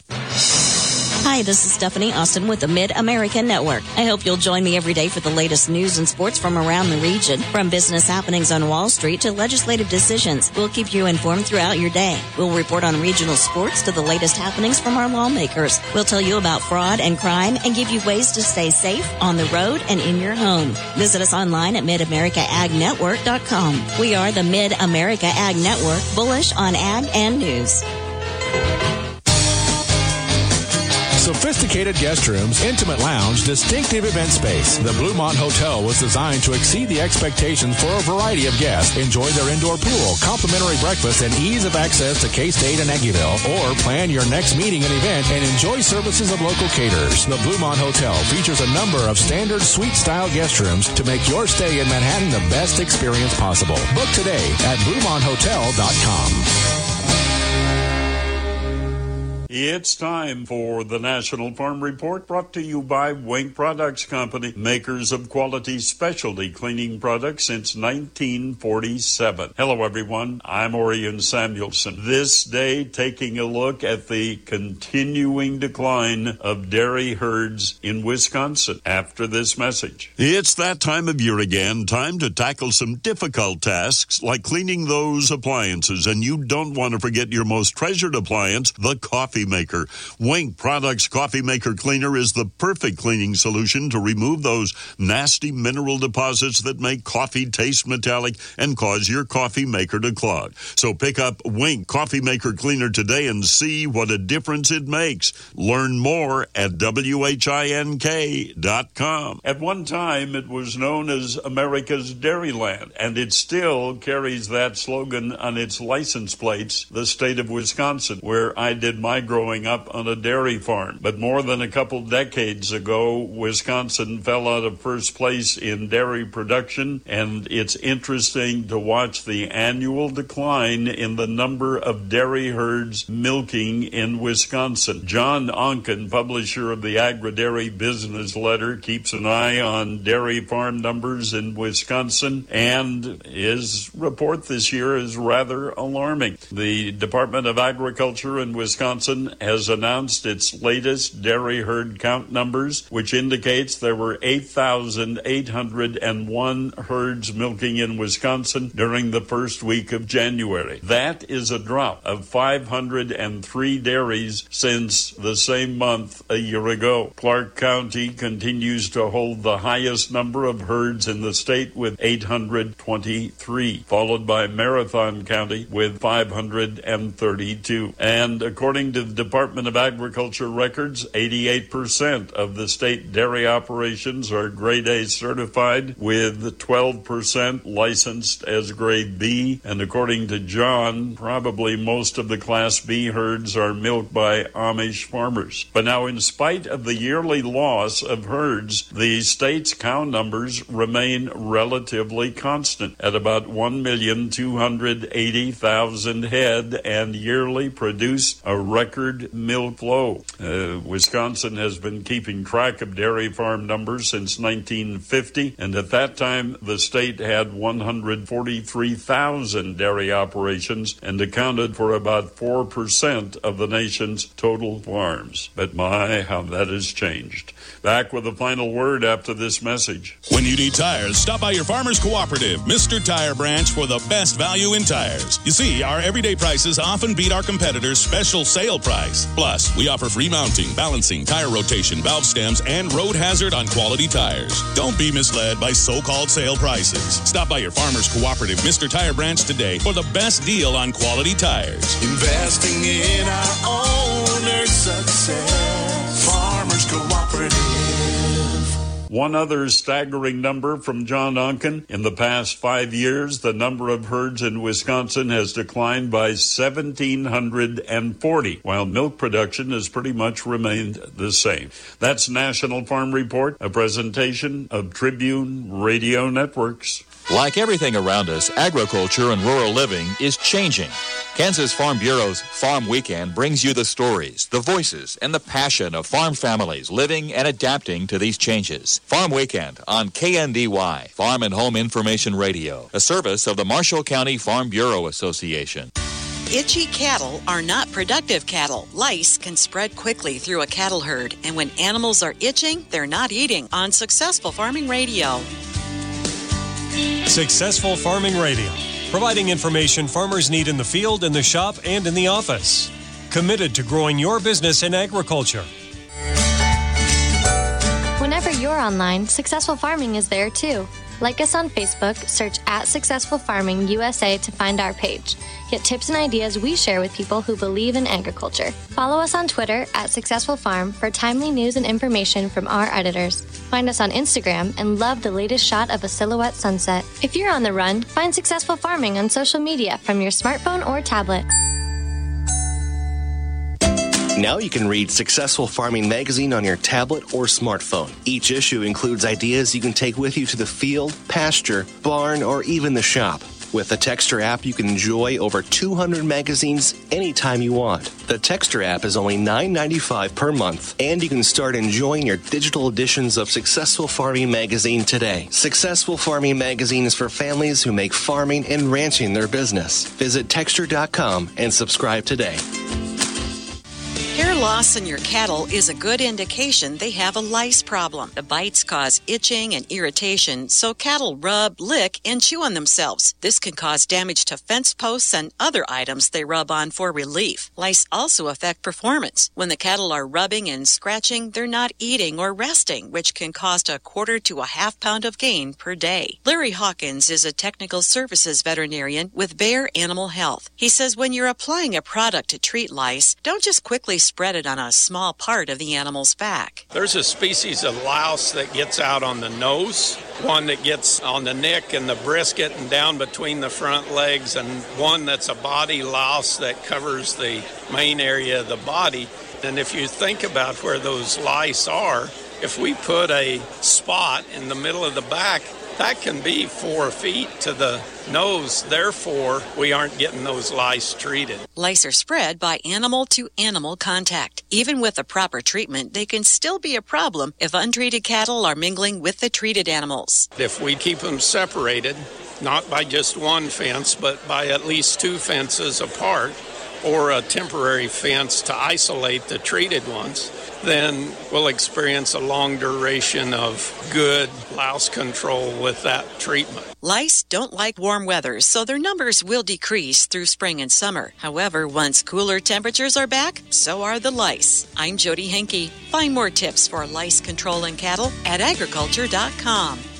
Hi, this is Stephanie Austin with the Mid-America Network. I hope you'll join me every day for the latest news and sports from around the region. From business happenings on Wall Street to legislative decisions, we'll keep you informed throughout your day. We'll report on regional sports to the latest happenings from our lawmakers. We'll tell you about fraud and crime and give you ways to stay safe on the road and in your home. Visit us online at mid america ag network dot com. We are the Mid-America Ag Network, bullish on ag and news. Sophisticated guest rooms, intimate lounge, distinctive event space. The Bluemont Hotel was designed to exceed the expectations for a variety of guests. Enjoy their indoor pool, complimentary breakfast, and ease of access to K-State and Aggieville. Or plan your next meeting and event and enjoy services of local caterers. The Bluemont Hotel features a number of standard suite-style guest rooms to make your stay in Manhattan the best experience possible. Book today at Bluemont Hotel dot com. It's time for the National Farm Report, brought to you by Wink Products Company, makers of quality specialty cleaning products since nineteen forty-seven. Hello, everyone. I'm Orion Samuelson. This day, taking a look at the continuing decline of dairy herds in Wisconsin after this message. It's that time of year again, time to tackle some difficult tasks like cleaning those appliances, and you don't want to forget your most treasured appliance, the coffee maker. Wink Products Coffee Maker Cleaner is the perfect cleaning solution to remove those nasty mineral deposits that make coffee taste metallic and cause your coffee maker to clog. So pick up Wink Coffee Maker Cleaner today and see what a difference it makes. Learn more at wink dot com. At one time, it was known as America's Dairyland, and it still carries that slogan on its license plates, the state of Wisconsin, where I did my growing up on a dairy farm. But more than a couple decades ago, Wisconsin fell out of first place in dairy production, and it's interesting to watch the annual decline in the number of dairy herds milking in Wisconsin. John Onken, publisher of the Agri-Dairy Business Letter, keeps an eye on dairy farm numbers in Wisconsin, and his report this year is rather alarming. The Department of Agriculture in Wisconsin has announced its latest dairy herd count numbers, which indicates there were eight thousand eight hundred one herds milking in Wisconsin during the first week of January. That is a drop of five hundred three dairies since the same month a year ago. Clark County continues to hold the highest number of herds in the state with eight hundred twenty-three, followed by Marathon County with five hundred thirty-two. And according to with Department of Agriculture records, eighty-eight percent of the state dairy operations are grade A certified, with twelve percent licensed as grade B. And according to John, probably most of the Class B herds are milked by Amish farmers. But now, in spite of the yearly loss of herds, the state's cow numbers remain relatively constant at about one million two hundred eighty thousand head and yearly produce a record milk flow. Uh, Wisconsin has been keeping track of dairy farm numbers since nineteen fifty, and at that time the state had one hundred forty-three thousand dairy operations and accounted for about four percent of the nation's total farms. But my, how that has changed. Back with the final word after this message. When you need tires, stop by your Farmers Cooperative, Mister Tire Branch, for the best value in tires. You see, our everyday prices often beat our competitors' special sale price. Plus, we offer free mounting, balancing, tire rotation, valve stems, and road hazard on quality tires. Don't be misled by so-called sale prices. Stop by your Farmers Cooperative, Mister Tire Branch today for the best deal on quality tires. Investing in our owner's success. Farmers Cooperative. One other staggering number from John Unken. In the past five years, the number of herds in Wisconsin has declined by one thousand seven hundred forty, while milk production has pretty much remained the same. That's National Farm Report, a presentation of Tribune Radio Networks. Like everything around us, agriculture and rural living is changing. Kansas Farm Bureau's Farm Weekend brings you the stories, the voices, and the passion of farm families living and adapting to these changes. Farm Weekend on K N D Y, Farm and Home Information Radio, a service of the Marshall County Farm Bureau Association. Itchy cattle are not productive cattle. Lice can spread quickly through a cattle herd, and when animals are itching, they're not eating. On Successful Farming Radio. Successful Farming Radio, providing information farmers need in the field, in the shop, and in the office. Committed to growing your business in agriculture. Whenever you're online, Successful Farming is there too. Like us on Facebook, search at Successful Farming U S A to find our page. Get tips and ideas we share with people who believe in agriculture. Follow us on Twitter at Successful Farm for timely news and information from our editors. Find us on Instagram and love the latest shot of a silhouette sunset. If you're on the run, find Successful Farming on social media from your smartphone or tablet. Now you can read Successful Farming magazine on your tablet or smartphone. Each issue includes ideas you can take with you to the field, pasture, barn, or even the shop. With the Texter app, you can enjoy over two hundred magazines anytime you want. The Texter app is only nine dollars and ninety-five cents per month, and you can start enjoying your digital editions of Successful Farming magazine today. Successful Farming magazine is for families who make farming and ranching their business. Visit Texter dot com and subscribe today. Hair loss in your cattle is a good indication they have a lice problem. The bites cause itching and irritation, so cattle rub, lick, and chew on themselves. This can cause damage to fence posts and other items they rub on for relief. Lice also affect performance. When the cattle are rubbing and scratching, they're not eating or resting, which can cost a quarter to a half pound of gain per day. Larry Hawkins is a technical services veterinarian with Bayer Animal Health. He says when you're applying a product to treat lice, don't just quickly spread it on a small part of the animal's back. There's a species of louse that gets out on the nose, one that gets on the neck and the brisket and down between the front legs, and one that's a body louse that covers the main area of the body. And if you think about where those lice are, if we put a spot in the middle of the back, that can be four feet to the nose. Therefore, we aren't getting those lice treated. Lice are spread by animal-to-animal contact. Even with the proper treatment, they can still be a problem if untreated cattle are mingling with the treated animals. If we keep them separated, not by just one fence, but by at least two fences apart, or a temporary fence to isolate the treated ones, then we'll experience a long duration of good louse control with that treatment. Lice don't like warm weather, so their numbers will decrease through spring and summer. However, once cooler temperatures are back, so are the lice. I'm Jody Henke. Find more tips for lice control in cattle at agriculture dot com.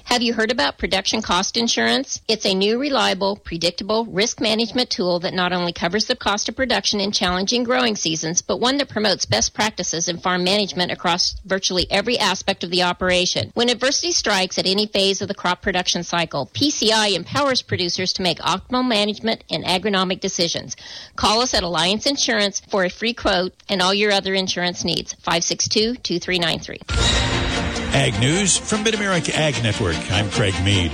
Have you heard about Production Cost Insurance? It's a new, reliable, predictable risk management tool that not only covers the cost of production in challenging growing seasons, but one that promotes best practices in farm management across virtually every aspect of the operation. When adversity strikes at any phase of the crop production cycle, P C I empowers producers to make optimal management and agronomic decisions. Call us at Alliance Insurance for a free quote and all your other insurance needs. five six two, two three nine three. Ag News from Mid-America Ag Network. I'm Craig Mead.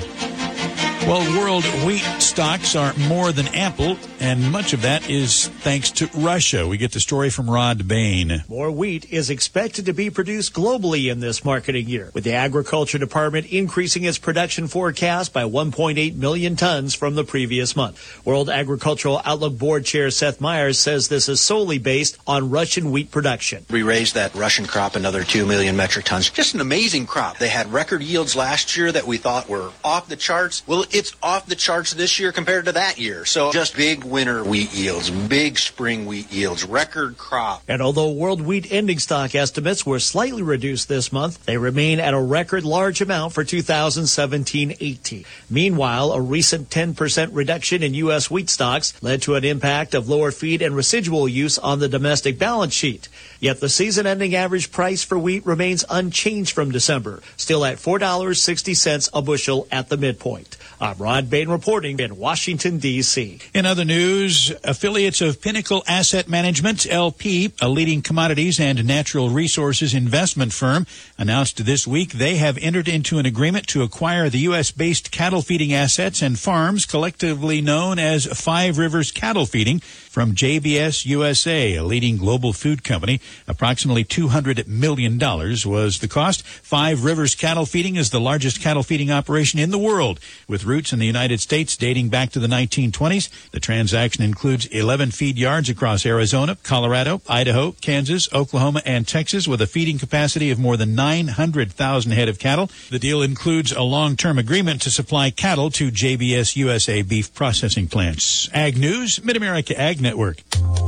Well, world wheat stocks are more than ample, and much of that is thanks to Russia. We get the story from Rod Bain. More wheat is expected to be produced globally in this marketing year, with the Agriculture Department increasing its production forecast by one point eight million tons from the previous month. World Agricultural Outlook Board Chair Seth Myers says this is solely based on Russian wheat production. We raised that Russian crop another two million metric tons. Just an amazing crop. They had record yields last year that we thought were off the charts. Well, it's off the charts this year compared to that year. So just big winter wheat yields, big spring wheat yields, record crop. And although world wheat ending stock estimates were slightly reduced this month, they remain at a record large amount for two thousand seventeen eighteen. Meanwhile, a recent ten percent reduction in U S wheat stocks led to an impact of lower feed and residual use on the domestic balance sheet. Yet the season-ending average price for wheat remains unchanged from December, still at four dollars and sixty cents a bushel at the midpoint. I'm Rod Bain reporting in Washington, D C In other news, affiliates of Pinnacle Asset Management, L P, a leading commodities and natural resources investment firm, announced this week they have entered into an agreement to acquire the U S-based cattle feeding assets and farms collectively known as Five Rivers Cattle Feeding from J B S U S A, a leading global food company. Approximately two hundred million dollars was the cost. Five Rivers Cattle Feeding is the largest cattle feeding operation in the world, with roots in the United States dating back to the nineteen twenties. The transaction includes eleven feed yards across Arizona, Colorado, Idaho, Kansas, Oklahoma, and Texas, with a feeding capacity of more than nine hundred thousand head of cattle. The deal includes a long-term agreement to supply cattle to J B S U S A beef processing plants. Ag News, Mid-America Ag Network.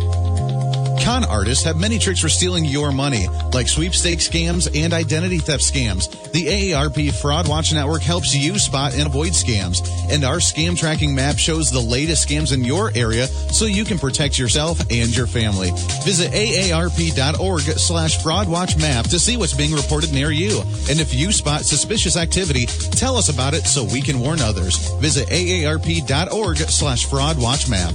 Con artists have many tricks for stealing your money, like sweepstakes scams and identity theft scams. The A A R P Fraud Watch Network helps you spot and avoid scams, and our scam tracking map shows the latest scams in your area so you can protect yourself and your family. Visit A A R P dot org slash fraud watch map to see what's being reported near you. And if you spot suspicious activity, tell us about it so we can warn others. Visit A A R P dot org slash fraud watch map.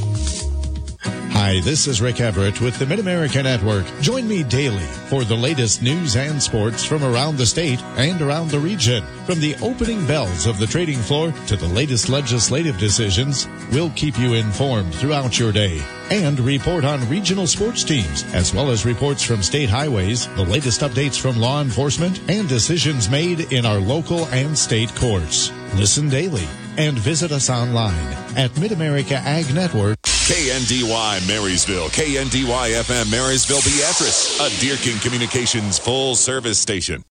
Hi, this is Rick Everett with the Mid-America Network. Join me daily for the latest news and sports from around the state and around the region. From the opening bells of the trading floor to the latest legislative decisions, we'll keep you informed throughout your day and report on regional sports teams, as well as reports from state highways, the latest updates from law enforcement, and decisions made in our local and state courts. Listen daily and visit us online at Mid-America Ag Network. K N D Y Marysville, K N D Y F M Marysville Beatrice, a Deer King Communications full service station.